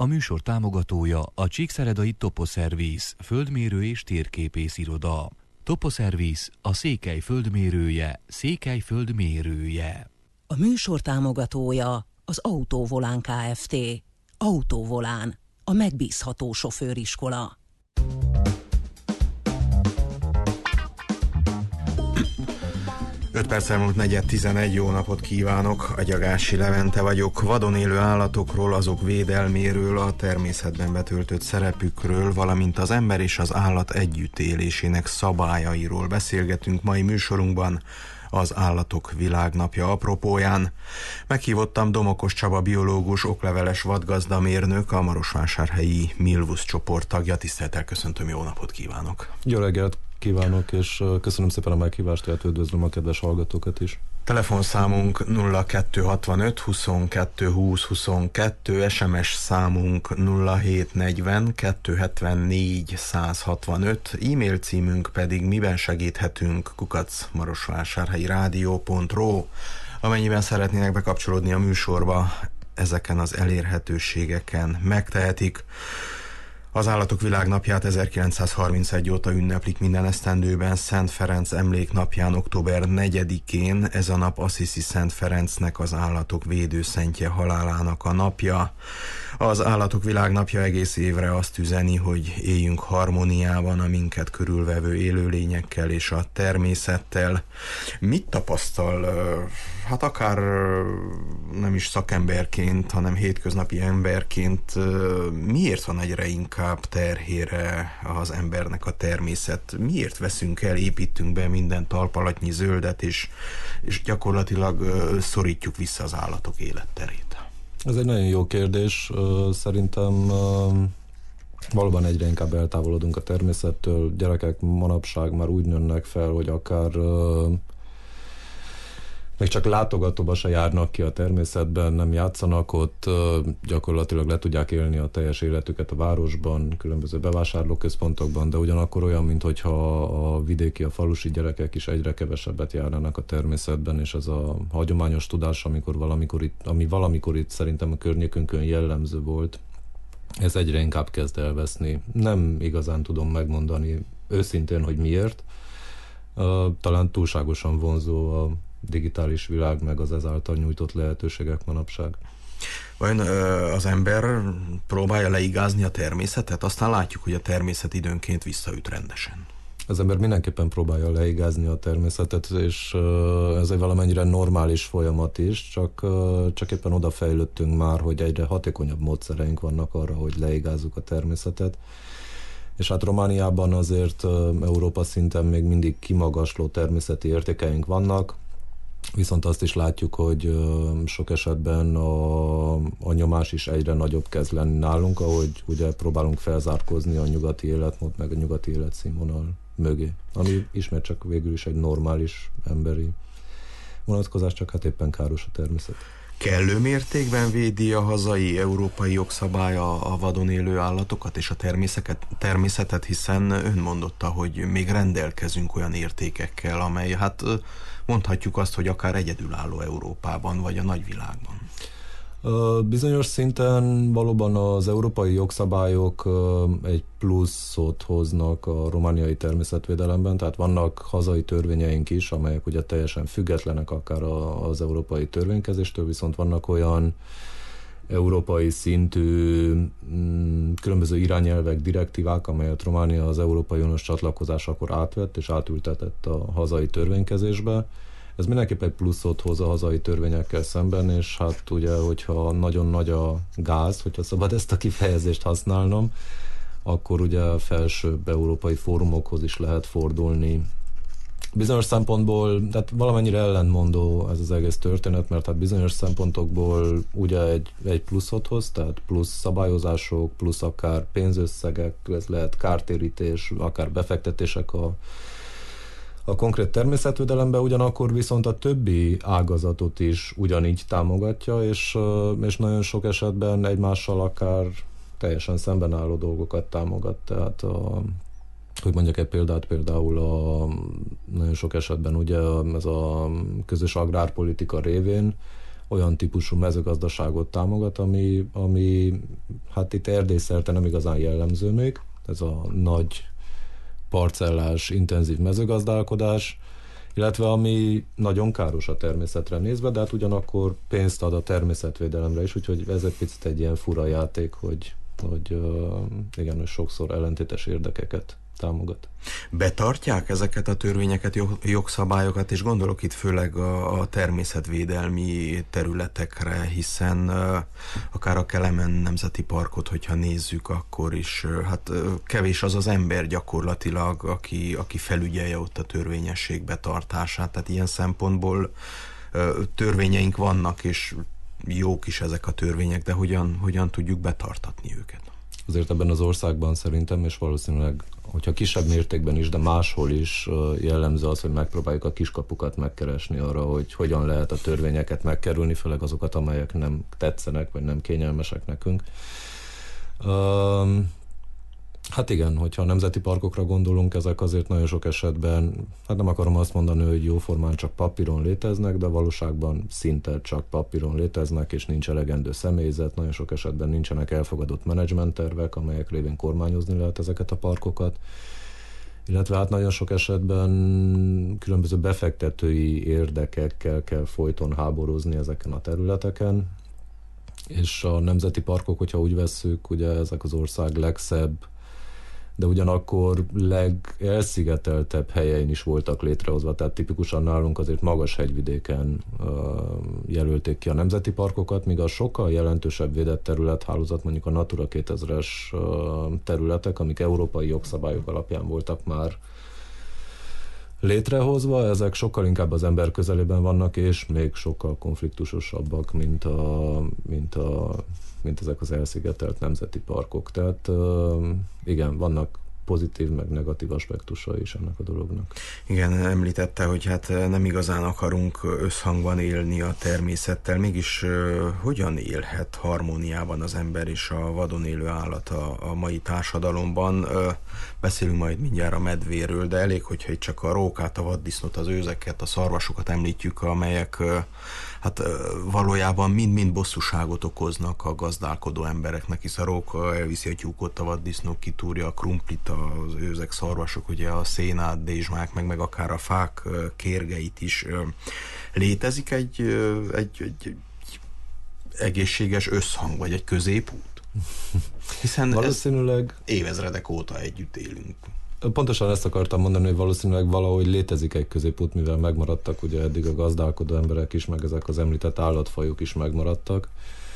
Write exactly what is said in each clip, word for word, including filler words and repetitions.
A műsor támogatója a Csíkszeredai Toposzervisz, földmérő és térképész iroda. Toposzervisz a Székely földmérője, Székely földmérője. A műsor támogatója az Autóvolán Kft. Autóvolán, a megbízható sofőriskola. öt perc elmúlt negyed tizenegy, jó napot kívánok, Agyagási Levente vagyok. Vadon élő állatokról, azok védelméről, a természetben betöltött szerepükről, valamint az ember és az állat együttélésének szabályairól beszélgetünk mai műsorunkban, az Állatok Világnapja apropóján. Meghívottam Domokos Csaba biológus, okleveles vadgazdamérnök, a marosvásárhelyi Milvusz csoport tagja. Tisztelettel köszöntöm, jó napot kívánok! Jó reggelt kívánok, és köszönöm szépen a meghívást, tehát üdvözlöm a kedves hallgatókat is. Telefonszámunk nulla kettő hatvanöt huszonkettő húsz huszonkettő, es em es számunk nulla hét negyven kettő hetvennégy száz hatvanöt, e-mail címünk pedig miben segíthetünk kukac marosvásárhelyi rádió pont ro. Amennyiben szeretnének bekapcsolódni a műsorba, ezeken az elérhetőségeken megtehetik. Az Állatok Világnapját ezerkilencszázharmincegy óta ünneplik minden esztendőben. Szent Ferenc emléknapján, október negyedikén, ez a nap Assisi Szent Ferencnek, az állatok védőszentje halálának a napja. Az Állatok Világnapja egész évre azt üzeni, hogy éljünk harmóniában a minket körülvevő élőlényekkel és a természettel. Mit tapasztal, hát akár nem is szakemberként, hanem hétköznapi emberként, miért van egyre inkább terhére az embernek a természet? Miért veszünk el, építünk be minden talpalatnyi zöldet, és, és gyakorlatilag szorítjuk vissza az állatok életterét? Ez egy nagyon jó kérdés. Szerintem valóban egyre inkább eltávolodunk a természettől. Gyerekek manapság már úgy nőnek fel, hogy akár még csak látogatóba se járnak ki a természetben, nem játszanak ott, gyakorlatilag le tudják élni a teljes életüket a városban, különböző bevásárlóközpontokban, de ugyanakkor olyan, minthogyha a vidéki, a falusi gyerekek is egyre kevesebbet járnának a természetben, és ez a hagyományos tudás, amikor valamikor itt, ami valamikor itt szerintem a környékünkön jellemző volt, ez egyre inkább kezd elveszni. Nem igazán tudom megmondani őszintén, hogy miért. Talán túlságosan vonzó a digitális világ, meg az ezáltal nyújtott lehetőségek manapság. Vajon az ember próbálja leigázni a természetet? Aztán látjuk, hogy a természet időnként visszaüt rendesen. Az ember mindenképpen próbálja leigázni a természetet, és ez egy valamennyire normális folyamat is, csak, csak éppen odafejlődtünk már, hogy egyre hatékonyabb módszereink vannak arra, hogy leigázzuk a természetet. És hát Romániában azért Európa szinten még mindig kimagasló természeti értékeink vannak, viszont azt is látjuk, hogy sok esetben a, a nyomás is egyre nagyobb kezd lenni nálunk, ahogy ugye próbálunk felzárkózni a nyugati életmód, meg a nyugati életszínvonal mögé, ami ismét csak végül is egy normális emberi vonatkozás, csak hát éppen káros a természet. Kellő mértékben védi a hazai európai jogszabály a, a vadon élő állatokat és a természetet, természetet, hiszen ön mondotta, hogy még rendelkezünk olyan értékekkel, amely hát mondhatjuk azt, hogy akár egyedülálló Európában vagy a nagyvilágban. Bizonyos szinten valóban az európai jogszabályok egy pluszot hoznak a romániai természetvédelemben, tehát vannak hazai törvényeink is, amelyek ugye teljesen függetlenek akár az európai törvénykezéstől, viszont vannak olyan európai szintű különböző irányelvek, direktívák, amelyet Románia az Európai Uniós csatlakozásakor átvett és átültetett a hazai törvénykezésbe. Ez mindenképp egy pluszot hoz a hazai törvényekkel szemben, és hát ugye, hogyha nagyon nagy a gáz, hogyha szabad ezt a kifejezést használnom, akkor ugye felsőbb európai fórumokhoz is lehet fordulni. Bizonyos szempontból, tehát valamennyire ellentmondó ez az egész történet, mert hát bizonyos szempontokból ugye egy, egy pluszot hoz, tehát plusz szabályozások, plusz akár pénzösszegek, ez lehet kártérítés, akár befektetések a a konkrét természetvédelemben, ugyanakkor viszont a többi ágazatot is ugyanígy támogatja, és, és nagyon sok esetben egymással akár teljesen szemben álló dolgokat támogat. Tehát a, hogy mondjak egy példát, például a, nagyon sok esetben ugye ez a közös agrárpolitika révén olyan típusú mezőgazdaságot támogat, ami, ami hát itt Erdély szerte nem igazán jellemző még. Ez a nagy parcellás, intenzív mezőgazdálkodás, illetve ami nagyon káros a természetre nézve, de hát ugyanakkor pénzt ad a természetvédelemre is, úgyhogy ez egy picit egy ilyen fura játék, hogy, hogy igen, hogy sokszor ellentétes érdekeket támogat. Betartják ezeket a törvényeket, jogszabályokat, és gondolok itt főleg a, a természetvédelmi területekre, hiszen uh, akár a Kelemen Nemzeti Parkot, hogyha nézzük, akkor is uh, hát uh, kevés az az ember gyakorlatilag, aki, aki felügyelje ott a törvényesség betartását, tehát ilyen szempontból uh, törvényeink vannak, és jók is ezek a törvények, de hogyan, hogyan tudjuk betartatni őket? Azért ebben az országban szerintem, és valószínűleg, hogyha kisebb mértékben is, de máshol is jellemző az, hogy megpróbáljuk a kiskapukat megkeresni arra, hogy hogyan lehet a törvényeket megkerülni, főleg azokat, amelyek nem tetszenek, vagy nem kényelmesek nekünk. Um, hát igen, hogyha a nemzeti parkokra gondolunk, ezek azért nagyon sok esetben, hát nem akarom azt mondani, hogy jóformán csak papíron léteznek, de valóságban szinte csak papíron léteznek, és nincs elegendő személyzet, nagyon sok esetben nincsenek elfogadott menedzsmenttervek, amelyek révén kormányozni lehet ezeket a parkokat. Illetve hát nagyon sok esetben különböző befektetői érdekekkel kell folyton háborúzni ezeken a területeken, és a nemzeti parkok, hogyha úgy vesszük, ugye ezek az ország legszebb, de ugyanakkor legelszigeteltebb helyein is voltak létrehozva, tehát tipikusan nálunk azért magas hegyvidéken uh, jelölték ki a nemzeti parkokat, míg a sokkal jelentősebb védett területhálózat, mondjuk a Natura kétezres uh, területek, amik európai jogszabályok alapján voltak már létrehozva, ezek sokkal inkább az ember közelében vannak, és még sokkal konfliktusosabbak, mint, a, mint, a, mint ezek az elszigetelt nemzeti parkok. Tehát igen, vannak pozitív, meg negatív aspektusai is ennek a dolognak. Igen, említette, hogy hát nem igazán akarunk összhangban élni a természettel, mégis uh, hogyan élhet harmóniában az ember és a vadon élő állat a, a mai társadalomban? Uh, beszélünk majd mindjárt a medvéről, de elég, hogyha itt csak a rókát, a vaddisznót, az őzeket, a szarvasokat említjük, amelyek uh, hát uh, valójában mind-mind bosszúságot okoznak a gazdálkodó embereknek, hisz a róka elviszi a tyúkot, a vaddisznó kitúrja a krumplit, az őzek, szarvasok, ugye a szénát, dézsmák, meg, meg akár a fák kérgeit is. Létezik egy, egy, egy, egy egészséges összhang, vagy egy középút? Hiszen valószínűleg évezredek óta együtt élünk. Pontosan ezt akartam mondani, hogy valószínűleg valahogy létezik egy középút, mivel megmaradtak ugye eddig a gazdálkodó emberek is, meg ezek az említett állatfajok is megmaradtak.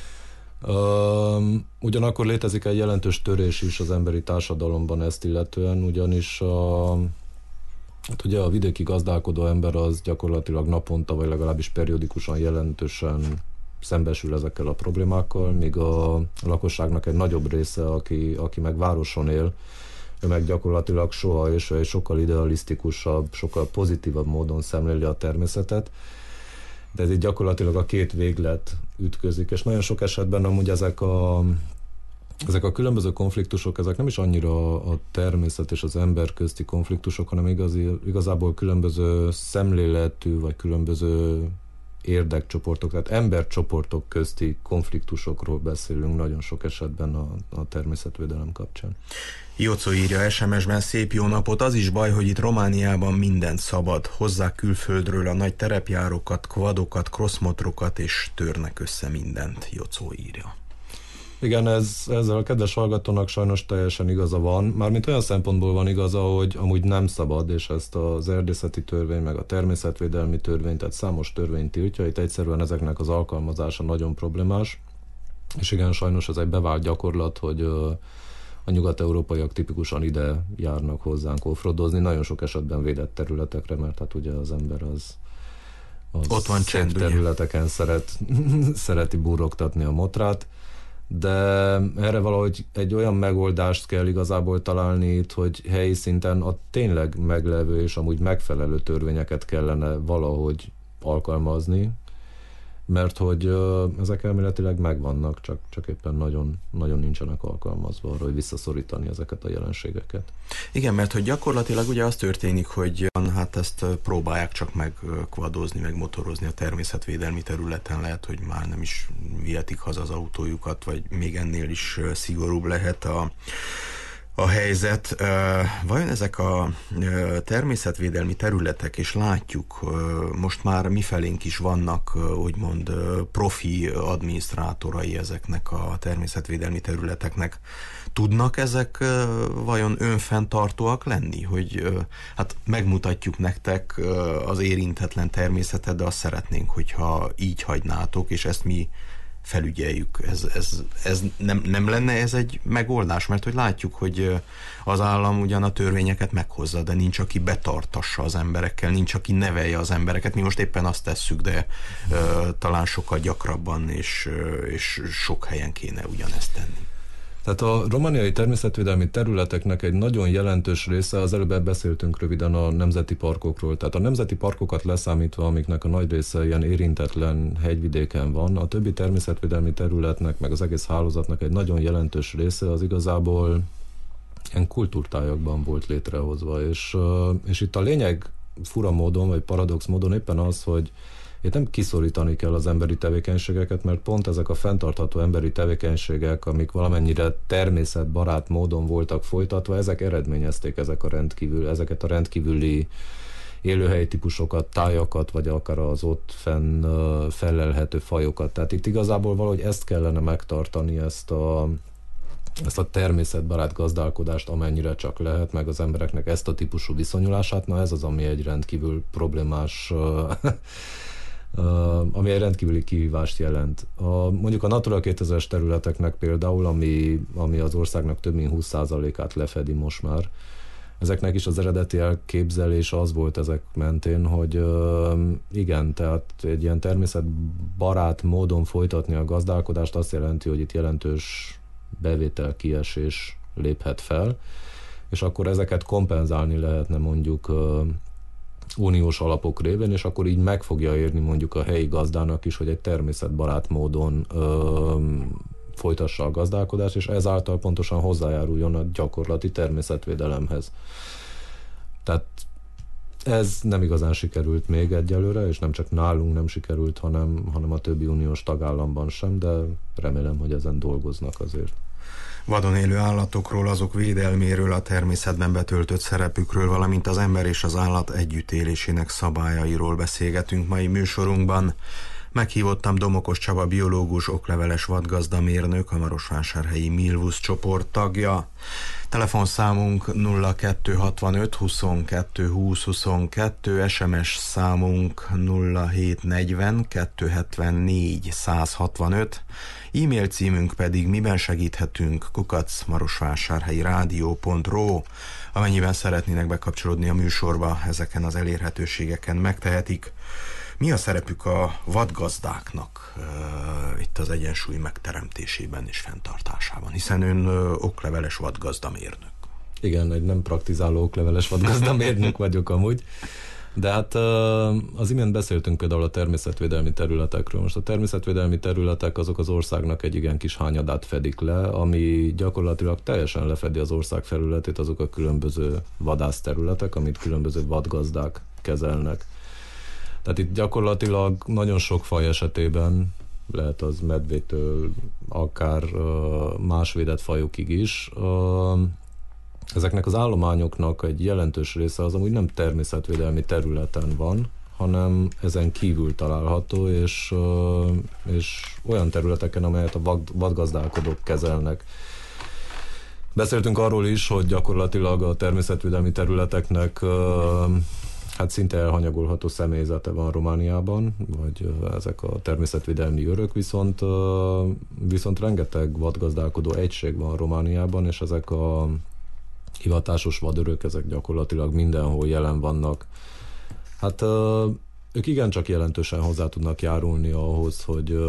Uh, ugyanakkor létezik egy jelentős törés is az emberi társadalomban ezt illetően, ugyanis a, hát ugye a vidéki gazdálkodó ember az gyakorlatilag naponta, vagy legalábbis periódikusan jelentősen szembesül ezekkel a problémákkal, míg a lakosságnak egy nagyobb része, aki, aki meg városon él, ő meg gyakorlatilag soha, és egy sokkal idealisztikusabb, sokkal pozitívabb módon szemléli a természetet, de ez így gyakorlatilag a két véglet ütközik, és nagyon sok esetben amúgy ezek a, ezek a különböző konfliktusok, ezek nem is annyira a természet és az ember közti konfliktusok, hanem igazi, igazából különböző szemléletű, vagy különböző érdekcsoportok, tehát embercsoportok közti konfliktusokról beszélünk nagyon sok esetben a, a természetvédelem kapcsán. Jocó írja es em es-ben: szép jó napot, az is baj, hogy itt Romániában mindent szabad, hozzák külföldről a nagy terepjárókat, quadokat, crossmotrokat, és törnek össze mindent. Jocó írja. Igen, ez, ezzel a kedves hallgatónak sajnos teljesen igaza van. Mármint olyan szempontból van igaza, hogy amúgy nem szabad, és ezt az erdészeti törvény, meg a természetvédelmi törvény, tehát számos törvény tiltja, itt egyszerűen ezeknek az alkalmazása nagyon problémás. És igen, sajnos ez egy bevált gyakorlat, hogy a nyugat-európaiak tipikusan ide járnak hozzánk offroadozni, nagyon sok esetben védett területekre, mert hát ugye az ember az, az ott van csend, területeken szeret, szereti burrogtatni a motrát, de erre valahogy egy olyan megoldást kell igazából találni itt, hogy helyi szinten a tényleg meglevő és amúgy megfelelő törvényeket kellene valahogy alkalmazni, mert hogy uh, ezek elméletileg megvannak, csak, csak éppen nagyon, nagyon nincsenek alkalmazva arra, hogy visszaszorítani ezeket a jelenségeket. Igen, mert hogy gyakorlatilag ugye az történik, hogy hát ezt próbálják csak meg kvadozni, meg motorozni a természetvédelmi területen, lehet, hogy már nem is vihetik haza az autójukat, vagy még ennél is szigorúbb lehet a a helyzet. Vajon ezek a természetvédelmi területek, és látjuk, most már mifelénk is vannak, úgymond profi adminisztrátorai ezeknek a természetvédelmi területeknek, tudnak ezek vajon önfenntartóak lenni? Hogy hát megmutatjuk nektek az érintetlen természetet, de azt szeretnénk, hogyha így hagynátok, és ezt mi felügyeljük. Ez, ez, ez nem, nem lenne ez egy megoldás, mert hogy látjuk, hogy az állam ugyan a törvényeket meghozza, de nincs, aki betartassa az emberekkel, nincs, aki nevelje az embereket. Mi most éppen azt tesszük, de uh, talán sokkal gyakrabban és, uh, és sok helyen kéne ugyanezt tenni. Tehát a romániai természetvédelmi területeknek egy nagyon jelentős része, az előbb beszéltünk röviden a nemzeti parkokról, tehát a nemzeti parkokat leszámítva, amiknek a nagy része ilyen érintetlen hegyvidéken van, a többi természetvédelmi területnek, meg az egész hálózatnak egy nagyon jelentős része az igazából ilyen kultúrtájakban volt létrehozva, és, és itt a lényeg fura módon, vagy paradox módon éppen az, hogy itt nem kiszorítani kell az emberi tevékenységeket, mert pont ezek a fenntartható emberi tevékenységek, amik valamennyire természetbarát módon voltak folytatva, ezek eredményezték ezek a rendkívül, ezeket a rendkívüli élőhelyi típusokat, tájakat, vagy akár az ott fenn fellelhető fajokat. Tehát itt igazából valahogy ezt kellene megtartani, ezt a, ezt a természetbarát gazdálkodást, amennyire csak lehet, meg az embereknek ezt a típusú viszonyulását. Na ez az, ami egy rendkívül problémás Uh, ami egy rendkívüli kihívást jelent. A, mondjuk a Natura kétezres területeknek például, ami, ami az országnak több mint húsz százalékát lefedi most már, ezeknek is az eredeti elképzelés az volt ezek mentén, hogy uh, igen, tehát egy ilyen természetbarát módon folytatni a gazdálkodást azt jelenti, hogy itt jelentős bevételkiesés léphet fel, és akkor ezeket kompenzálni lehetne mondjuk uh, uniós alapok révén, és akkor így meg fogja érni mondjuk a helyi gazdának is, hogy egy természetbarát módon ö, folytassa a gazdálkodást, és ezáltal pontosan hozzájáruljon a gyakorlati természetvédelemhez. Tehát ez nem igazán sikerült még egyelőre, és nem csak nálunk nem sikerült, hanem, hanem a többi uniós tagállamban sem, de remélem, hogy ezen dolgoznak azért. Vadon élő állatokról, azok védelméről, a természetben betöltött szerepükről, valamint az ember és az állat együttélésének szabályairól beszélgetünk mai műsorunkban. Meghívottam Domokos Csaba biológus, okleveles vadgazdamérnök, a marosvásárhelyi Milvusz csoport tagja. Telefonszámunk nulla kettő hatvanöt huszonkettő húsz huszonkettő, es em es számunk nulla hét negyven kettőszázhetvennégy százhatvanöt, e-mail címünk pedig miben segíthetünk kukac marosvásárhelyi rádió pont ro. Amennyiben szeretnének bekapcsolódni a műsorba, ezeken az elérhetőségeken megtehetik. Mi a szerepük a vadgazdáknak uh, itt az egyensúly megteremtésében és fenntartásában? Hiszen ön uh, okleveles vadgazdamérnök. Igen, egy nem praktizáló okleveles vadgazdamérnök vagyok amúgy. De hát uh, az imént beszéltünk például a természetvédelmi területekről. Most a természetvédelmi területek azok az országnak egy igen kis hányadát fedik le, ami gyakorlatilag teljesen lefedi az ország felületét, azok a különböző vadászterületek, amit különböző vadgazdák kezelnek. Tehát itt gyakorlatilag nagyon sok faj esetében, lehet az medvétől akár uh, más védett fajokig is, uh, ezeknek az állományoknak egy jelentős része az amúgy nem természetvédelmi területen van, hanem ezen kívül található, és, uh, és olyan területeken, amelyet a vad, vadgazdálkodók kezelnek. Beszéltünk arról is, hogy gyakorlatilag a természetvédelmi területeknek uh, hát szinte elhanyagolható személyzete van Romániában, vagy ezek a természetvédelmi őrök, viszont, viszont rengeteg vadgazdálkodó egység van Romániában, és ezek a hivatásos vadőrök, ezek gyakorlatilag mindenhol jelen vannak. Hát ők igencsak jelentősen hozzá tudnak járulni ahhoz, hogy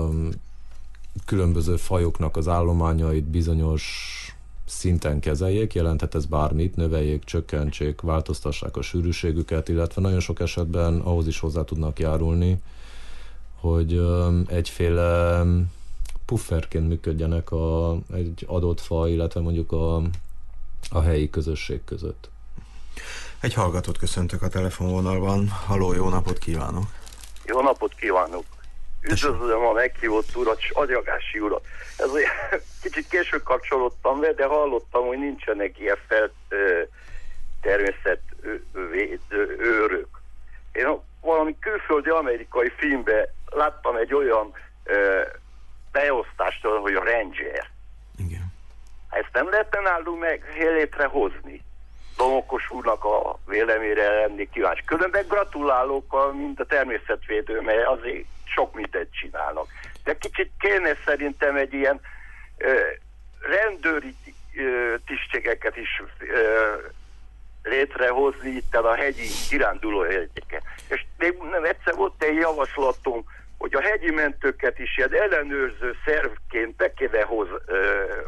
különböző fajoknak az állományait bizonyos szinten kezeljék, jelenthet ez bármit, növeljék, csökkentsék, változtassák a sűrűségüket, illetve nagyon sok esetben ahhoz is hozzá tudnak járulni, hogy egyféle pufferként működjenek a, egy adott faj, illetve mondjuk a, a helyi közösség között. Egy hallgatót köszöntök a telefonvonalban. Halló, jó napot kívánok! Jó napot kívánok! Üdvözlöm a meghívott urat, Agyagási urat. Ez olyan, kicsit később kapcsolódtam be, de hallottam, hogy nincsenek ilyen fel természetőrök. Én valami külföldi amerikai filmben láttam egy olyan ö, beosztást, hogy a ranger. Igen. Ezt nem lehetne nálunk meg létrehozni. Domokos úrnak a véleményére lennék kíváncsi. Különben gratulálok, mint a természetvédő, mert azért sok mindent csinálnak. De kicsit kéne szerintem egy ilyen ö, rendőri ö, tisztségeket is ö, létrehozni itt a hegyi kiránduló hegyeken. És még nem egyszer volt egy javaslatom, hogy a hegyi mentőket is ilyen ellenőrző szervként be kéne hoz, ö,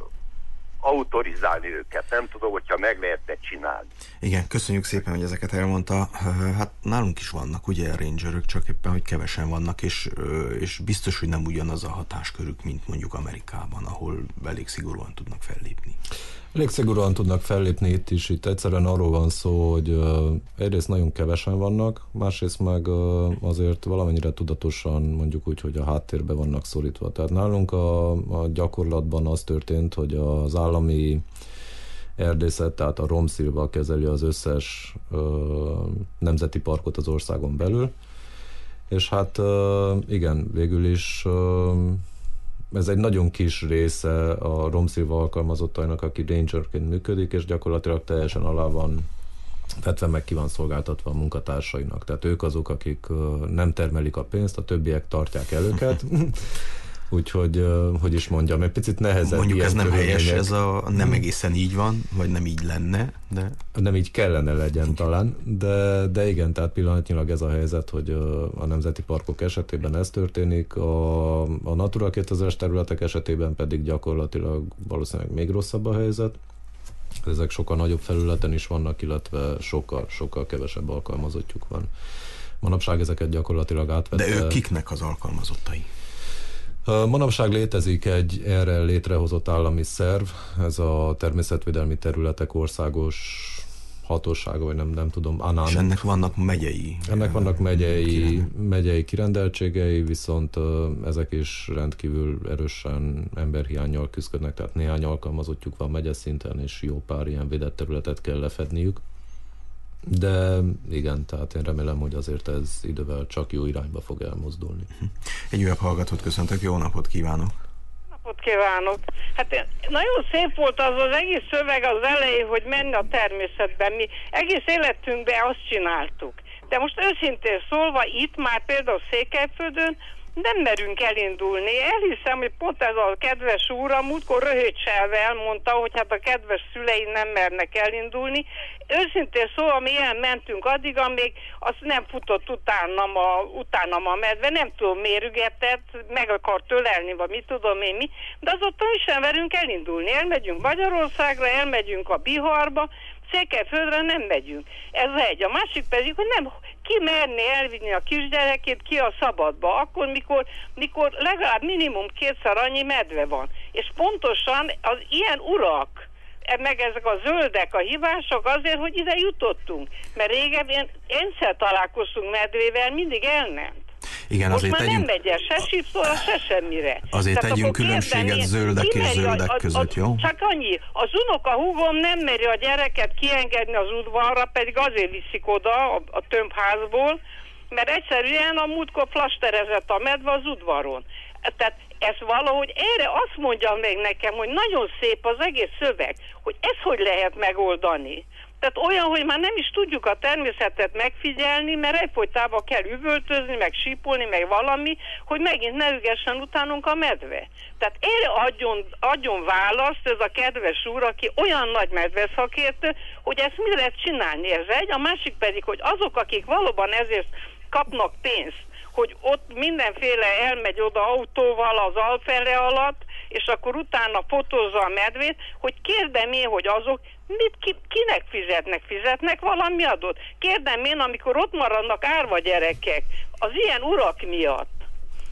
autorizálni őket. Nem tudom, hogyha meg lehetne csinálni. Igen, köszönjük szépen, hogy ezeket elmondta. Hát nálunk is vannak ugye rangerök, csak éppen, hogy kevesen vannak, és, és biztos, hogy nem ugyanaz a hatáskörük, mint mondjuk Amerikában, ahol elég szigorúan tudnak fellépni. Elég szigorúan tudnak fellépni itt is. Itt egyszerűen arról van szó, hogy uh, egyrészt nagyon kevesen vannak, másrészt meg uh, azért valamennyire tudatosan, mondjuk úgy, hogy a háttérbe vannak szorítva. Tehát nálunk a, a gyakorlatban az történt, hogy az állami erdészet, tehát a Romszilva kezeli az összes uh, nemzeti parkot az országon belül, és hát uh, igen, végül is uh, ez egy nagyon kis része a Romszilva alkalmazottainak, aki rangerként működik, és gyakorlatilag teljesen alá van vetve, meg ki van szolgáltatva a munkatársainak. Tehát ők azok, akik nem termelik a pénzt, a többiek tartják el őket. Úgyhogy, hogy is mondjam, egy picit nehezebb. Mondjuk ez nem helyes, ez a, nem egészen így van, vagy nem így lenne, de... Nem így kellene legyen talán, de, de igen, tehát pillanatnyilag ez a helyzet, hogy a nemzeti parkok esetében ez történik, a, a Natura kétezres területek esetében pedig gyakorlatilag valószínűleg még rosszabb a helyzet. Ezek sokkal nagyobb felületen is vannak, illetve sokkal, sokkal kevesebb alkalmazottjuk van. Manapság ezeket gyakorlatilag átvette... De ők kiknek az alkalmazottai? Manapság létezik egy erre létrehozott állami szerv, ez a természetvédelmi területek országos hatósága, vagy nem, nem tudom, ANAN. És ennek vannak megyei? Ennek vannak megyei, megyei kirendeltségei, viszont ezek is rendkívül erősen emberhiánnyal küzdködnek, tehát néhány alkalmazottjuk van megye szinten, és jó pár ilyen védett területet kell lefedniük. De igen, tehát én remélem, hogy azért ez idővel csak jó irányba fog elmozdulni. Egy újabb hallgatót köszöntök, jó napot kívánok! Napot kívánok! Hát nagyon szép volt az az egész szöveg az elején, hogy menni a természetben. Mi egész életünkben azt csináltuk. De most őszintén szólva itt már például Székelyföldön nem merünk elindulni. Elhiszem, hogy pont ez a kedves úr a múltkor röhögcselve elmondta, hogy hát a kedves szülei nem mernek elindulni. Őszintén szóval mi elmentünk addig, amíg azt nem futott utánam a, utánam a medve, nem tudom, mérügetett, meg akar tölelni, vagy mit tudom én mi, de azóta is sem merünk elindulni. Elmegyünk Magyarországra, elmegyünk a Biharba, Székelyföldre nem megyünk. Ez egy. A másik pedig, hogy nem ki merné elvinni a kisgyerekét ki a szabadba, akkor, mikor, mikor legalább minimum kétszer annyi medve van. És pontosan az ilyen urak, meg ezek a zöldek, a hibások azért, hogy ide jutottunk. Mert régebben egyszer találkoztunk medvével, mindig elment. Igen, most azért már tegyünk... nem megy se sípszóra, se semmire. Azért Tehát tegyünk különbséget zöldek és zöldek a, a, között, jó? Csak annyi, az unoka húgom nem meri a gyereket kiengedni az udvarra, pedig azért viszik oda a, a tömbházból, mert egyszerűen a múltkor flasterezett a medve az udvaron. Tehát ez valahogy erre azt mondja meg nekem, hogy nagyon szép az egész szöveg, hogy ezt hogy lehet megoldani. Tehát olyan, hogy már nem is tudjuk a természetet megfigyelni, mert egyfolytában kell üvöltözni, meg sípolni, meg valami, hogy megint ne ügessen utánunk a medve. Tehát erre adjon, adjon választ ez a kedves úr, aki olyan nagy medveszakértő, hogy ezt mi lehet csinálni, ez egy. A másik pedig, hogy azok, akik valóban ezért kapnak pénzt, hogy ott mindenféle elmegy oda autóval az Alfele alatt, és akkor utána fotózza a medvét, hogy kérdem én, hogy azok mit, ki, kinek fizetnek? Fizetnek valami adót? Kérdem én, amikor ott maradnak árva gyerekek, az ilyen urak miatt.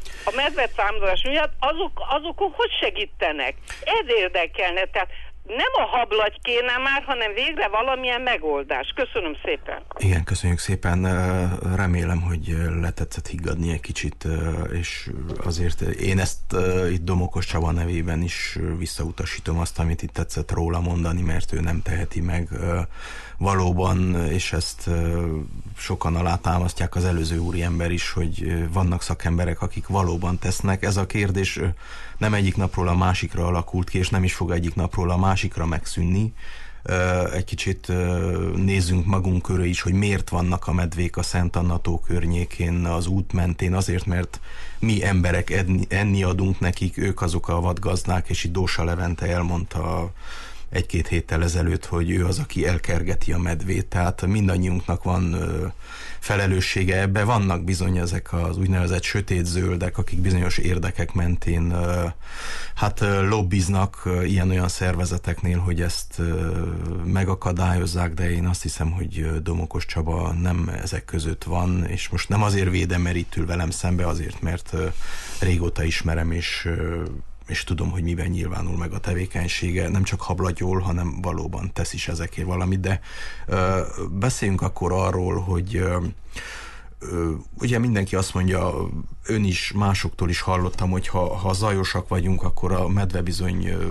a medvetámadás miatt, azok, azokon hogy segítenek? Ez érdekelne, tehát nem a hablagy kéne már, hanem végre valamilyen megoldás. Köszönöm szépen. Igen, köszönjük szépen. Remélem, hogy letetszett higgadni egy kicsit, és azért én ezt itt Domokos Csaba nevében is visszautasítom azt, amit itt tetszett róla mondani, mert ő nem teheti meg valóban, és ezt sokan alátámasztják, az előző úriember is, hogy vannak szakemberek, akik valóban tesznek. Ez a kérdés nem egyik napról a másikra alakult ki, és nem is fog egyik napról a másikra megszűnni. Egy kicsit nézzünk magunk köré is, hogy miért vannak a medvék a Szent Anna tó környékén, az út mentén, azért, mert mi emberek enni, enni adunk nekik, ők azok a vadgazdák, és itt Dósa Levente elmondta egy-két héttel ezelőtt, hogy ő az, aki elkergeti a medvét, tehát mindannyiunknak van ö, felelőssége ebbe. Vannak bizony ezek az úgynevezett sötétzöldek, akik bizonyos érdekek mentén ö, hát ö, lobbiznak ö, ilyen-olyan szervezeteknél, hogy ezt ö, megakadályozzák, de én azt hiszem, hogy ö, Domokos Csaba nem ezek között van, és most nem azért védem, mert itt ül velem szembe, azért, mert ö, régóta ismerem, és ö, és tudom, hogy miben nyilvánul meg a tevékenysége, nem csak hablagyol, hanem valóban tesz is ezekért valamit, de ö, beszéljünk akkor arról, hogy ö, ö, ugye mindenki azt mondja, ön is, másoktól is hallottam, hogy ha, ha zajosak vagyunk, akkor a medve bizony ö,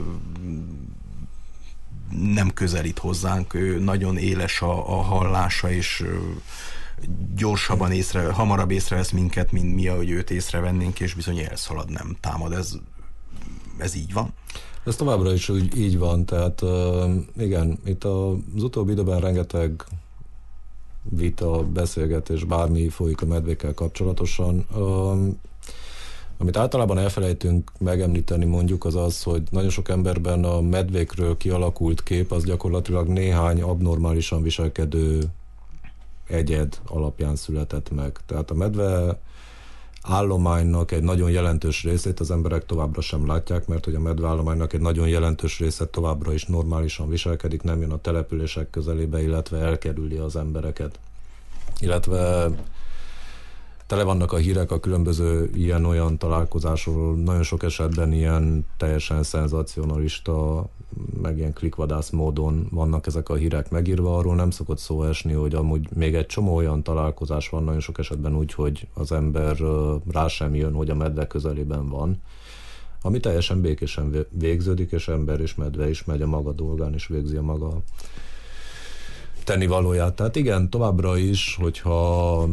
nem közelít hozzánk, ő nagyon éles a, a hallása, és ö, gyorsabban észre, hamarabb észrevesz minket, mint mi, ahogy őt észrevennénk, és bizony elszalad, nem támad. Ez Ez így van? Ez továbbra is úgy, így van, tehát uh, igen, itt az utóbbi időben rengeteg vita, beszélgetés, bármi folyik a medvékkel kapcsolatosan. Uh, amit általában elfelejtünk megemlíteni mondjuk az az, hogy nagyon sok emberben a medvékről kialakult kép az gyakorlatilag néhány abnormálisan viselkedő egyed alapján született meg. Tehát a medve állománynak egy nagyon jelentős részét az emberek továbbra sem látják, mert hogy a medveállománynak egy nagyon jelentős része továbbra is normálisan viselkedik, nem jön a települések közelébe, illetve elkerüli az embereket. Illetve tele vannak a hírek a különböző ilyen-olyan találkozásról, nagyon sok esetben ilyen teljesen szenzacionalista, meg ilyen klikvadász módon vannak ezek a hírek megírva, arról nem szokott szó esni, hogy amúgy még egy csomó olyan találkozás van, nagyon sok esetben úgy, hogy az ember rá sem jön, hogy a medve közelében van, ami teljesen békésen végződik, és ember és medve is megy a maga dolgán, és végzi a maga tennivalóját. Tehát igen, továbbra is, hogyha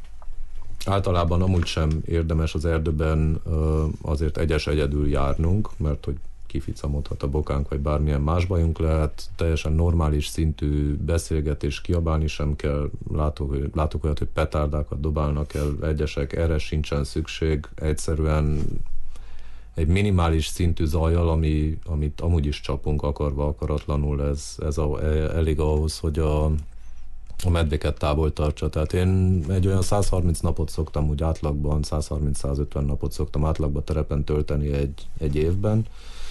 általában amúgy sem érdemes az erdőben azért egyes egyedül járnunk, mert hogy kificamodhat a bokánk, vagy bármilyen más bajunk lehet, teljesen normális szintű beszélgetés, kiabálni sem kell, látok, látok olyat, hogy petárdákat dobálnak el egyesek, erre sincsen szükség, egyszerűen egy minimális szintű zajjal, ami, amit amúgy is csapunk akarva, akaratlanul, ez, ez a, elég ahhoz, hogy a, a medvéket távol tartsa. Tehát én egy olyan száz harminc napot szoktam úgy átlagban, száz harminc-száz ötven napot szoktam átlagban terepen tölteni egy, egy évben.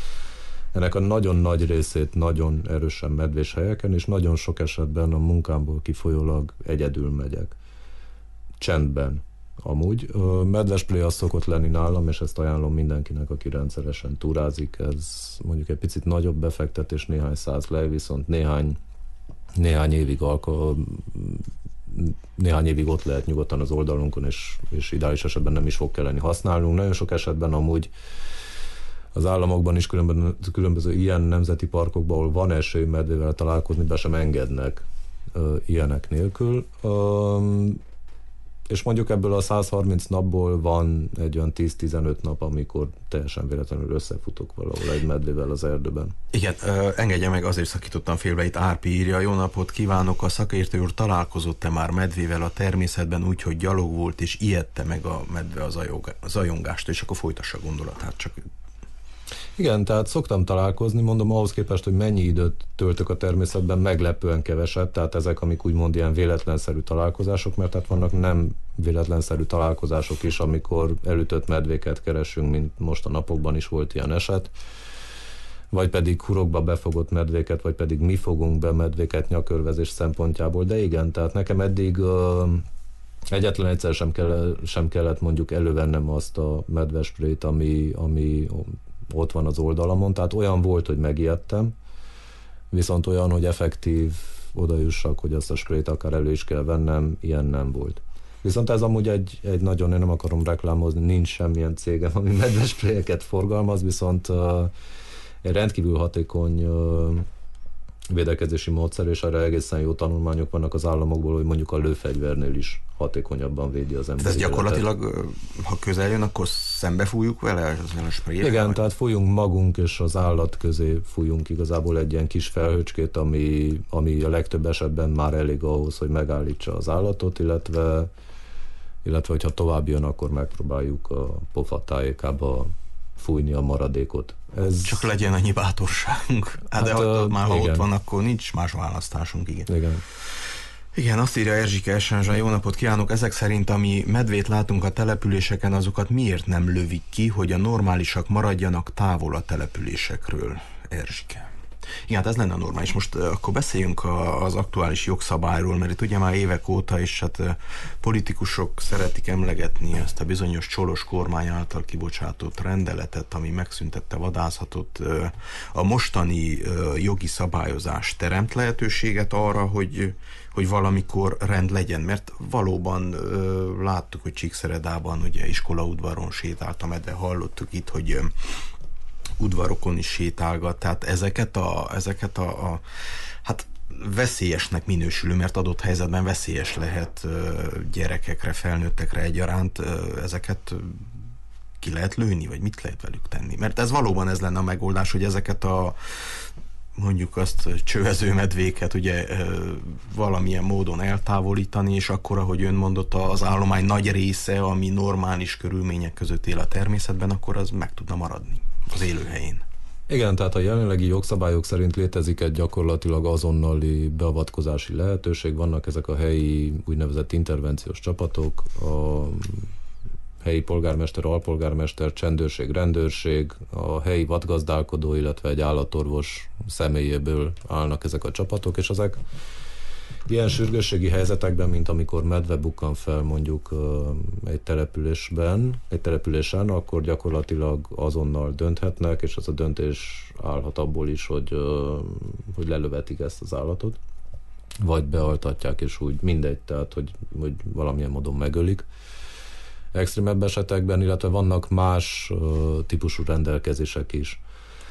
Ennek a nagyon nagy részét nagyon erősen medvés helyeken, és nagyon sok esetben a munkámból kifolyólag egyedül megyek. Csendben. Amúgy medvesplay az szokott lenni nálam, és ezt ajánlom mindenkinek, aki rendszeresen túrázik. Ez mondjuk egy picit nagyobb befektetés, néhány száz lej, viszont néhány, néhány évig alka, néhány évig ott lehet nyugodtan az oldalunkon, és, és ideális esetben nem is fog kelleni használnunk. Nagyon sok esetben amúgy az államokban is különböző, különböző ilyen nemzeti parkokban, ahol van esély medvével találkozni, be sem engednek ö, ilyenek nélkül. Ö, és mondjuk ebből a száz harminc napból van egy olyan tíz-tizenöt nap, amikor teljesen véletlenül összefutok valahol egy medvével az erdőben. Igen, ö, engedje meg, azért szakítottam félbe, itt Árpi írja, jó napot kívánok, a szakértő úr találkozott-e már medvével a természetben úgy, hogy gyalog volt, és ijedte meg a medve az zajongást, és akkor folytassa a gondolatát, csak... Igen, tehát szoktam találkozni, mondom, ahhoz képest, hogy mennyi időt töltök a természetben, meglepően keveset, tehát ezek, amik úgymond ilyen véletlenszerű találkozások, mert tehát vannak nem véletlenszerű találkozások is, amikor elütött medvéket keresünk, mint most a napokban is volt ilyen eset, vagy pedig hurokba befogott medvéket, vagy pedig mi fogunk be medvéket nyakörvezés szempontjából, de igen, tehát nekem eddig uh, Egyetlen egyszer sem, kell, sem kellett mondjuk elővennem azt a medvesprét, ami, ami ott van az oldalamon, tehát olyan volt, hogy megijedtem, viszont olyan, hogy effektív odajussak, hogy azt a sprét akár elő is kell vennem, ilyen nem volt. Viszont ez amúgy egy, egy nagyon, én nem akarom reklámozni, nincs semmilyen cégem, ami medvespréjeket forgalmaz, viszont uh, egy rendkívül hatékony uh, védekezési módszer, és erre egészen jó tanulmányok vannak az államokból, hogy mondjuk a lőfegyvernél is hatékonyabban védi az emberi ez életet. gyakorlatilag, ha közel jön, akkor szembefújjuk vele ezzel a sprayet? Igen, vagy? tehát fújunk magunk és az állat közé fújunk igazából egy ilyen kis felhőcskét, ami, ami a legtöbb esetben már elég ahhoz, hogy megállítsa az állatot, illetve, illetve hogyha tovább jön, akkor megpróbáljuk a pofa tájékába fújni a maradékot. Ez... Csak legyen annyi bátorságunk. Hát, hát de ha, uh, már ha ott van, akkor nincs más választásunk, igen. Igen. Igen, azt írja Erzsike Esenzsa, jó napot kívánok! Ezek szerint, ami medvét látunk a településeken, azokat miért nem lövik ki, hogy a normálisak maradjanak távol a településekről? Erzsike. Igen, hát ez lenne normális. Most uh, akkor beszéljünk a, az aktuális jogszabályról, mert itt ugye már évek óta, és hát uh, politikusok szeretik emlegetni ezt a bizonyos Csolos kormány által kibocsátott rendeletet, ami megszüntette vadászatot. Uh, a mostani uh, jogi szabályozás teremt lehetőséget arra, hogy, hogy valamikor rend legyen, mert valóban uh, láttuk, hogy Csíkszeredában ugye iskolaudvaron sétált a medve, hallottuk itt, hogy uh, udvarokon is sétálgat, tehát ezeket a, ezeket a, a hát veszélyesnek minősülő, mert adott helyzetben veszélyes lehet gyerekekre, felnőttekre egyaránt, ezeket ki lehet lőni, vagy mit lehet velük tenni? Mert ez valóban ez lenne a megoldás, hogy ezeket a mondjuk azt csövező medvéket ugye valamilyen módon eltávolítani, és akkor, ahogy ön mondotta, az állomány nagy része, ami normális körülmények között él a természetben, akkor az meg tudna maradni az élőhelyén. Igen, tehát a jelenlegi jogszabályok szerint létezik egy gyakorlatilag azonnali beavatkozási lehetőség. Vannak ezek a helyi úgynevezett intervenciós csapatok, a helyi polgármester, alpolgármester, csendőrség, rendőrség, a helyi vadgazdálkodó, illetve egy állatorvos személyéből állnak ezek a csapatok, és ezek ilyen sürgősségi helyzetekben, mint amikor medve bukkan fel mondjuk egy településben, egy településen, akkor gyakorlatilag azonnal dönthetnek, és az a döntés állhat abból is, hogy, hogy lelövetik ezt az állatot, vagy bealtatják, és úgy mindegy, tehát hogy, hogy valamilyen módon megölik. Extrémebb esetekben, illetve vannak más típusú rendelkezések is.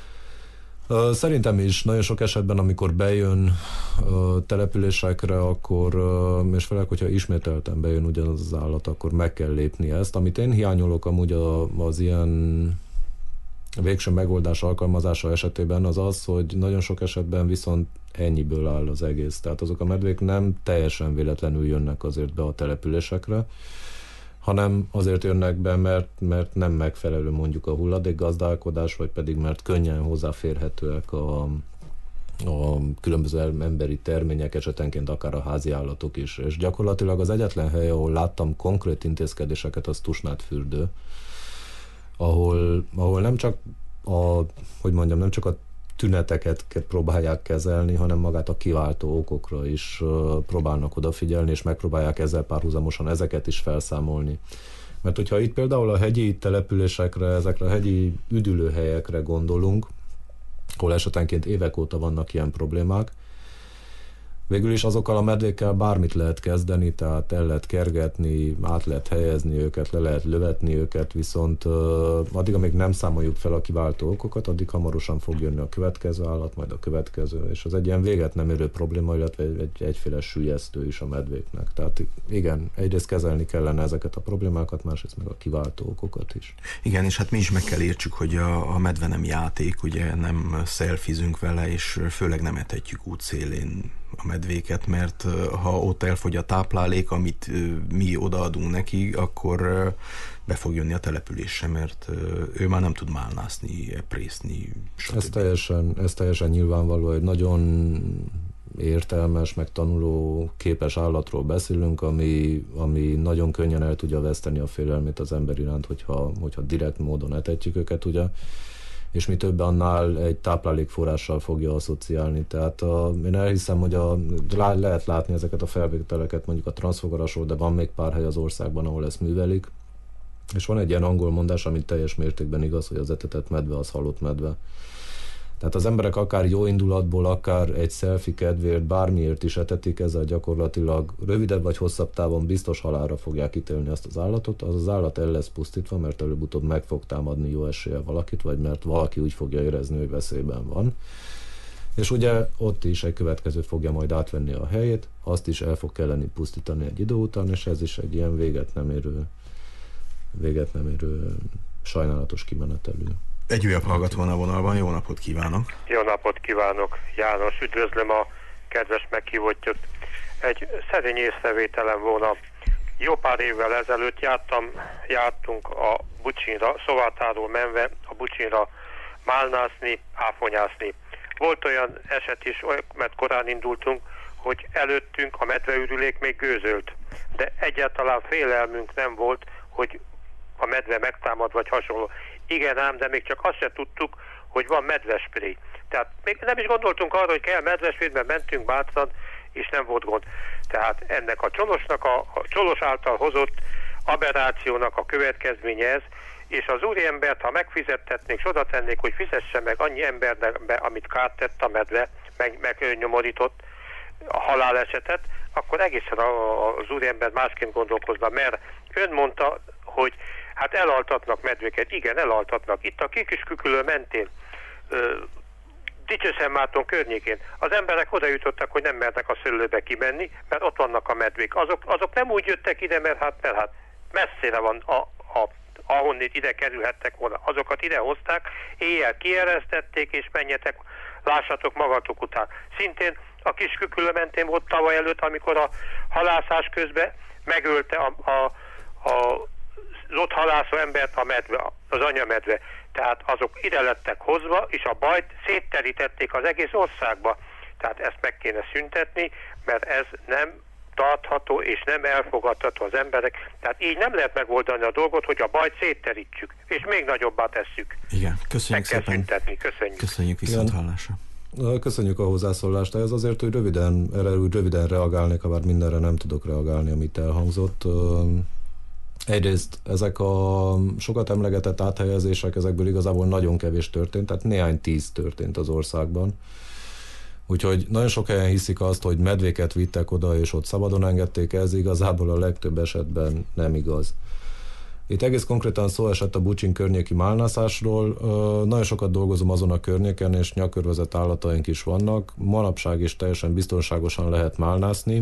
Szerintem is nagyon sok esetben, amikor bejön településekre, akkor, és főleg, hogyha ismételten bejön ugyanaz az állat, akkor meg kell lépni ezt. Amit én hiányolok amúgy az ilyen végső megoldás alkalmazása esetében az az, hogy nagyon sok esetben viszont ennyiből áll az egész. Tehát azok a medvék nem teljesen véletlenül jönnek azért be a településekre, hanem azért jönnek be, mert, mert nem megfelelő mondjuk a hulladékgazdálkodás, vagy pedig mert könnyen hozzáférhetőek a, a különböző emberi termények, esetenként akár a házi állatok is. És gyakorlatilag az egyetlen hely, ahol láttam konkrét intézkedéseket, az Tusnádfürdő, ahol, ahol nem csak a, hogy mondjam, nem csak a tüneteket próbálják kezelni, hanem magát a kiváltó okokra is próbálnak odafigyelni, és megpróbálják ezzel párhuzamosan ezeket is felszámolni. Mert hogyha itt például a hegyi településekre, ezekre a hegyi üdülőhelyekre gondolunk, ahol esetenként évek óta vannak ilyen problémák, végül is azokkal a medvékkel bármit lehet kezdeni, tehát el lehet kergetni, át lehet helyezni őket, le lehet lövetni őket, viszont uh, addig, amíg nem számoljuk fel a kiváltó okokat, addig hamarosan fog jönni a következő állat, majd a következő, és az egy ilyen véget nem érő probléma, illetve egy, egy, egyféle süllyesztő is a medvéknek. Tehát igen, egyrészt kezelni kellene ezeket a problémákat, másrészt meg a kiváltó okokat is. Igen, és hát mi is meg kell értsük, hogy a, a medve nem játék, ugye nem szelfizünk vele, és főleg nem etetjük útszélén a medvéket, mert ha ott elfogy a táplálék, amit mi odaadunk neki, akkor be fog jönni a településre, mert ő már nem tud málnászni, eprészni, stb. Ez teljesen, ez teljesen nyilvánvaló, egy nagyon értelmes, meg tanuló képes állatról beszélünk, ami, ami nagyon könnyen el tudja veszteni a félelmét az ember iránt, hogyha, hogyha direkt módon etetjük őket, ugye. és mi több annál egy táplálékforrással fogja asszociálni. Tehát a, én elhiszem, hogy a, lehet látni ezeket a felvételeket mondjuk a Transfogarasról, de van még pár hely az országban, ahol ezt művelik. És van egy ilyen angol mondás, amit teljes mértékben igaz, hogy az etetett medve az halott medve. Tehát az emberek akár jó indulatból, akár egy selfie kedvéért, bármiért is etetik, ezzel gyakorlatilag rövidebb vagy hosszabb távon biztos halálra fogják ítélni azt az állatot. Az az állat el lesz pusztítva, mert előbb-utóbb meg fog támadni jó eséllyel valakit, vagy mert valaki úgy fogja érezni, hogy veszélyben van. És ugye ott is egy következő fogja majd átvenni a helyét, azt is el fog kelleni pusztítani egy idő után, és ez is egy ilyen véget nem érő, véget nem érő sajnálatos kimenetelő. Egy újabb hallgató van a vonalban, jó napot kívánok! Jó napot kívánok! János, üdvözlöm a kedves meghívottját. Egy szerény észrevételem volna. Jó pár évvel ezelőtt jártam, jártunk a Bucsinra, Szovátáról menve a Bucsinra málnászni, áfonyászni. Volt olyan eset is, mert korán indultunk, hogy előttünk a medveürülék még gőzölt, de egyáltalán félelmünk nem volt, hogy a medve megtámad vagy hasonló. Igen ám, de még csak azt se tudtuk, hogy van medvespré. Tehát még nem is gondoltunk arra, hogy kell medvespré, mert mentünk bátran, és nem volt gond. Tehát ennek a csolosnak, a, a csolos által hozott aberrációnak a következménye ez, és az úriembert, ha megfizettetnék, és oda tennék, hogy fizesse meg annyi embernek, amit kárt tett a medve, meg, megnyomorított a halálesetet, akkor egészen az úriember másként gondolkozna, mert ön mondta, hogy hát elaltatnak medvéket. Igen, elaltatnak. Itt a Kikiskükülő mentén, Dicsőszentmárton környékén az emberek oda jutottak, hogy nem mernek a szőlőbe kimenni, mert ott vannak a medvék. Azok, azok nem úgy jöttek ide, mert hát, mert hát messzire van, a, a, ahonnét ide kerülhettek volna. Azokat ide hozták, éjjel kieresztették, és menjetek, lássatok magatok után. Szintén a Kiskükülő mentén volt tavaly előtt, amikor a halászás közben megölte a, a, a az ott halászó embert a medve, az anyamedve. Tehát azok ide lettek hozva, és a bajt szétterítették az egész országba. Tehát ezt meg kéne szüntetni, mert ez nem tartható és nem elfogadható az emberek. Tehát így nem lehet megoldani a dolgot, hogy a bajt szétterítsük, és még nagyobbá tesszük. Igen, köszönjük meg szépen. kell szüntetni. Köszönjük. Köszönjük, viszont hallásra. Köszönjük a hozzászólást. Ez azért, hogy röviden, erre úgy röviden reagálnék, ha bár mindenre nem tudok reagálni, amit elhangzott. Egyrészt ezek a sokat emlegetett áthelyezések, ezekből igazából nagyon kevés történt, tehát néhány tíz történt az országban. Úgyhogy nagyon sok helyen hiszik azt, hogy medvéket vittek oda, és ott szabadon engedték, ez igazából a legtöbb esetben nem igaz. Itt egész konkrétan szó esett a Bucsin környéki málnászásról. Nagyon sokat dolgozom azon a környéken, és nyakörvezett állataink is vannak. Manapság is teljesen biztonságosan lehet málnászni,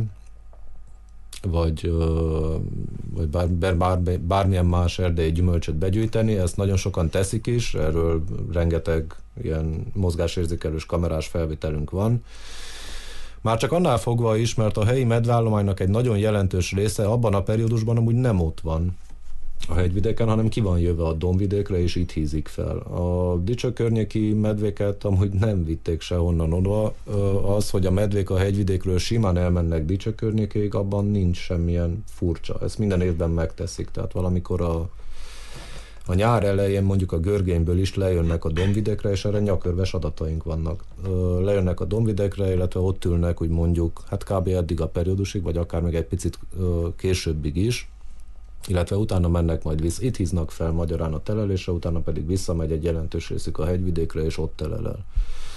vagy, vagy bár, bár, bármilyen más erdei gyümölcsöt begyűjteni. Ezt nagyon sokan teszik is, erről rengeteg ilyen mozgásérzékelős kamerás felvételünk van. Már csak annál fogva is, mert a helyi medveállománynak egy nagyon jelentős része abban a periódusban amúgy nem ott van a hegyvidéken, hanem ki van jöve a dombvidékre, és itt hízik fel. A Dicső környéki medvéket amúgy nem vitték sehonnan oda. Az, hogy a medvék a hegyvidékről simán elmennek Dicső környékéig, abban nincs semmilyen furcsa. Ezt minden évben megteszik. Tehát valamikor a, a nyár elején mondjuk a Görgényből is lejönnek a dombvidékre, és erre nyakörves adataink vannak. Lejönnek a dombvidékre, illetve ott ülnek, úgy mondjuk, hát kb. Eddig a periódusig, vagy akár még egy picit későbbig is, illetve utána mennek majd vissza. Itt híznak fel magyarán a telelésre, utána pedig visszamegy egy jelentős részük a hegyvidékre, és ott telel el.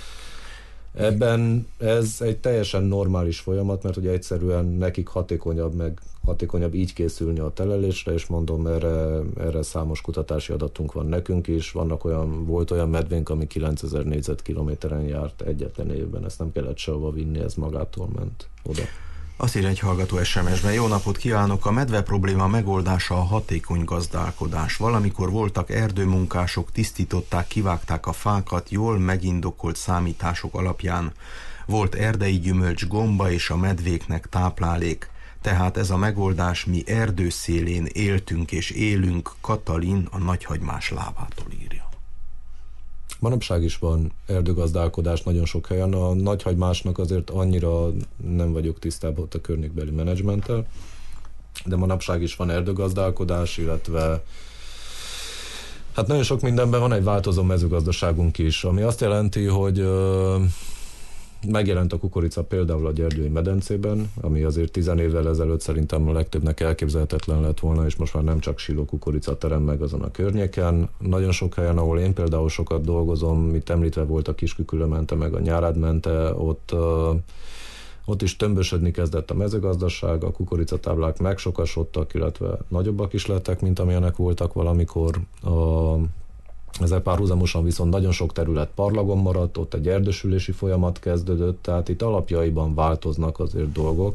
Ebben ez egy teljesen normális folyamat, mert ugye egyszerűen nekik hatékonyabb, meg hatékonyabb így készülni a telelésre, és mondom, erre, erre számos kutatási adatunk van nekünk is. Vannak olyan, volt olyan medvénk, ami kilencezer négyzetkilométeren járt egyetlen évben, ezt nem kellett sehova vinni, ez magától ment oda. Azt írja egy hallgató es em es-ben, jó napot kívánok, a medve probléma megoldása a hatékony gazdálkodás. Valamikor voltak erdőmunkások, tisztították, kivágták a fákat, jól megindokolt számítások alapján. Volt erdei gyümölcs, gomba és a medvéknek táplálék. Tehát ez a megoldás, mi erdőszélén éltünk és élünk, Katalin a Nagyhagymás lábától írja. Manapság is van erdőgazdálkodás nagyon sok helyen. A Nagyhagymásnak azért annyira nem vagyok tisztában ott a környékbeli menedzsmenttel, de manapság is van erdőgazdálkodás, illetve Hát nagyon sok mindenben van egy változó mezőgazdaságunk is, ami azt jelenti, hogy ö, megjelent a kukorica például a Gyergyői medencében, ami azért tizen évvel ezelőtt szerintem a legtöbbnek elképzelhetetlen lett volna, és most már nem csak siló kukorica terem meg azon a környéken. Nagyon sok helyen, ahol én például sokat dolgozom, itt említve volt a Kiskükülemente meg a Nyárádmente, ott, ö, ott is tömbösödni kezdett a mezőgazdaság, a kukoricatáblák megsokasodtak, illetve nagyobbak is lettek, mint amilyenek voltak valamikor. A Ezzel párhuzamosan viszont nagyon sok terület parlagon maradt, ott egy erdősülési folyamat kezdődött, tehát itt alapjaiban változnak azért dolgok,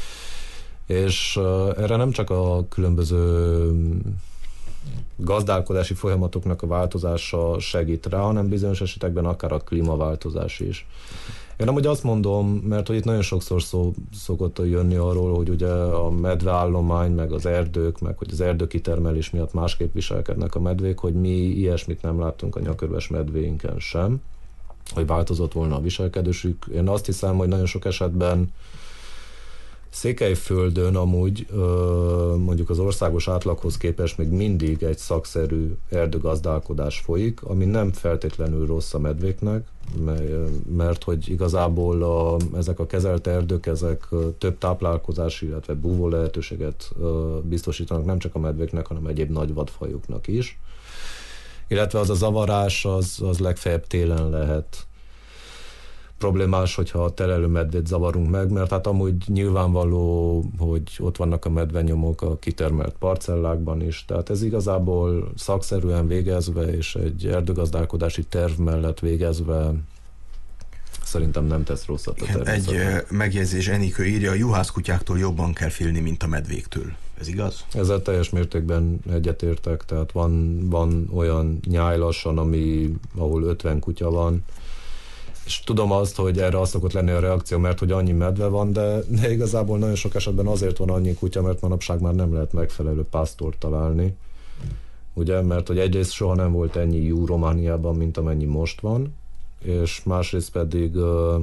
és erre nem csak a különböző gazdálkodási folyamatoknak a változása segít rá, hanem bizonyos esetekben akár a klímaváltozás is. Én amúgy azt mondom, mert hogy itt nagyon sokszor szó szokott jönni arról, hogy ugye a medveállomány, meg az erdők, meg hogy az erdőkitermelés miatt másképp viselkednek a medvék, hogy mi ilyesmit nem láttunk a nyakörves medvéinken sem, hogy változott volna a viselkedésük. Én azt hiszem, hogy nagyon sok esetben Székelyföldön amúgy mondjuk az országos átlaghoz képest még mindig egy szakszerű erdőgazdálkodás folyik, ami nem feltétlenül rossz a medvéknek, mert hogy igazából a, ezek a kezelt erdők, ezek több táplálkozási, illetve búvó lehetőséget biztosítanak nem csak a medvéknek, hanem egyéb nagy vadfajoknak is. Illetve az a zavarás, az, az legfeljebb télen lehet problémás, hogyha a telelő medvét zavarunk meg, mert hát amúgy nyilvánvaló, hogy ott vannak a medvenyomok a kitermelt parcellákban is, tehát ez igazából szakszerűen végezve és egy erdőgazdálkodási terv mellett végezve szerintem nem tesz rosszat a természetben. Egy megjegyzés, Enikő írja, a juhászkutyáktól jobban kell félni, mint a medvéktől. Ez igaz? Ezzel teljes mértékben egyetértek, tehát van, van olyan nyáj lassan, ami, ahol ötven kutya van, és tudom azt, hogy erre az szokott lenni a reakció, mert hogy annyi medve van, de, de igazából nagyon sok esetben azért van annyi kutya, mert manapság már nem lehet megfelelő pásztort találni. Ugye, mert hogy egyrészt soha nem volt ennyi juh Romániában, mint amennyi most van, és másrészt pedig uh,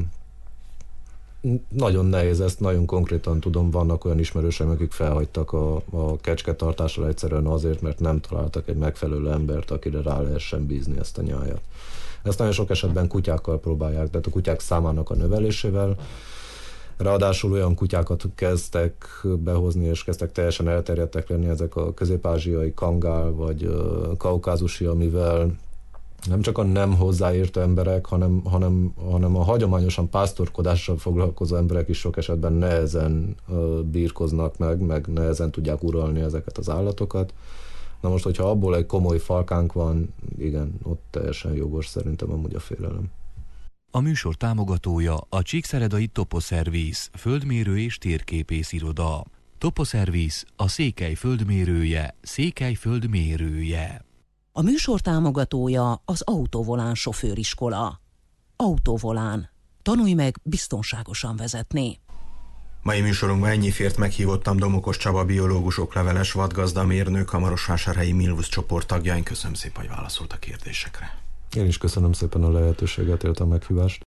nagyon nehéz, ezt nagyon konkrétan tudom, vannak olyan ismerőseim, akik felhagytak a, a kecsketartásra egyszerűen azért, mert nem találtak egy megfelelő embert, akire rá lehessen bízni ezt a nyájat. Ezt nagyon sok esetben kutyákkal próbálják, de a kutyák számának a növelésével. Ráadásul olyan kutyákat kezdtek behozni, és kezdtek teljesen elterjedtek lenni ezek a közép-ázsiai kangál, vagy uh, kaukázusi, amivel nem csak a nem hozzáértő emberek, hanem, hanem, hanem a hagyományosan pásztorkodással foglalkozó emberek is sok esetben nehezen uh, birkoznak meg, meg nehezen tudják uralni ezeket az állatokat. Na most, hogyha abból egy komoly falkánk van, igen, ott teljesen jogos szerintem amúgy a félelem. A műsor támogatója a Csíkszeredai Toposzervisz, földmérő és térképész iroda. Toposzervisz, a Székely földmérője, Székely földmérője. A műsor támogatója az Autovolán sofőriskola. Autovolán. Tanulj meg biztonságosan vezetni. Mai műsorunkban ennyi fért, meghívottam Domokos Csaba, biológus, okleveles vadgazdamérnök, a Marosvásárhelyi Milvusz csoport tagjain. Köszönöm szépen, hogy válaszolt a kérdésekre. Én is köszönöm szépen a lehetőséget, illetve a meghívást.